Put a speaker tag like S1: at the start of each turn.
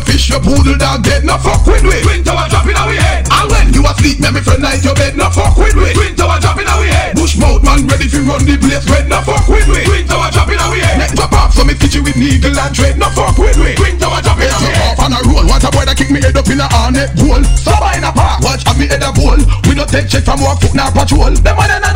S1: your fish, your poodle dog dead, no fuck with we.
S2: Twin tower drop in our head.
S1: And when you asleep, me friend night your bed, no fuck with we.
S2: Twin tower drop in our head.
S1: Bushmouth man ready to run the place, red, no fuck with we.
S2: Twin tower drop in our head.
S1: Neck drop off, so me stitch you with needle and thread, no fuck with we.
S2: Twin tower drop in our
S1: Drop
S2: head.
S1: off on a roll, what a boy that kick me head up in a harness hole. So in a park, watch have me head a bowl. We no take check from work foot nor patrol. Them man